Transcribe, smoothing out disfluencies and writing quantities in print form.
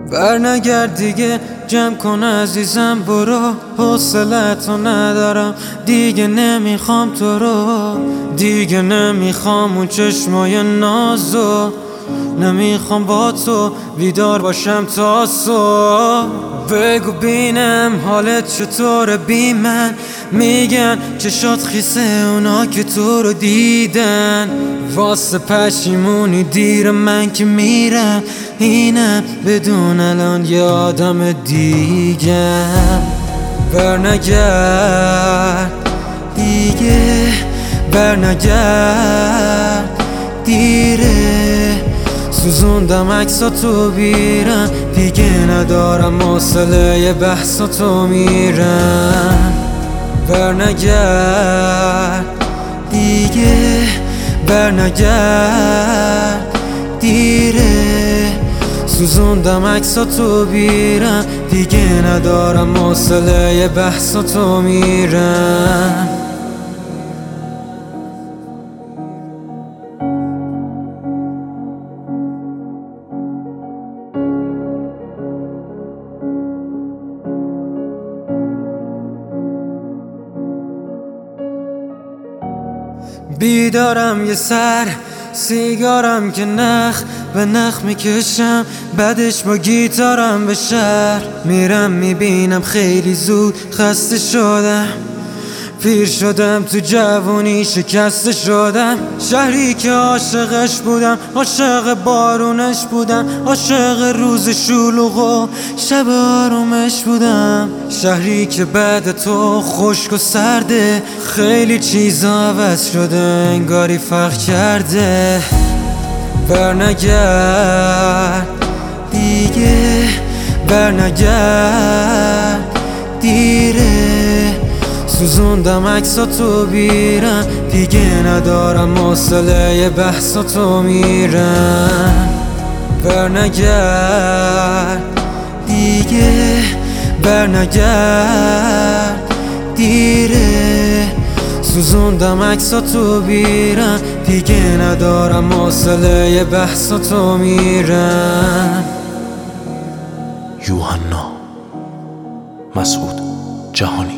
برنگرد دیگه، جمع کن عزیزم برو. حوصله‌تو ندارم دیگه، نمیخوام تو رو. دیگه نمیخوام اون چشمای نازو، نمیخوام با تو بیدار باشم تا صبح. بگو بینم حالت چطوره بی من، میگن چشات خیسه اونا که تو رو دیدن. واسه پشیمونی دیر، من که میرم اینم بدون الان یه آدم دیگه. برنگرد دیگه، برنگرد دیره. سوزوندم عکساتو بیرم، دیگه ندارم حوصله بحثاتو میرم. برنگرد دیگه، برنگرد دیره. سوزوندم عکساتو بیرم، دیگه ندارم حوصله بحثاتو میرم. بیدارم یه سر سیگارم که نخ به نخ میکشم، بعدش با گیتارم به شهر میرم. میبینم خیلی زود خسته شدم، پیر شدم تو جوونی شکسته شدم. شهری که عاشقش بودم، عاشق بارونش بودم، عاشق روز شلوغ و شب آرومش بودم. شهری که بعد تو خشک و سرده، خیلی چیزا عوض شده انگاری فرق کرده. برنگرد دیگه، برنگرد دیره. سوزوندم عکساتو بیرم، دیگه ندارم حوصله بحثاتو میرم. برنگرد دیگه، برنگرد دیره. سوزوندم عکساتو بیرم، دیگه ندارم حوصله بحثاتو میرم. یوحنا مسعود جهانی.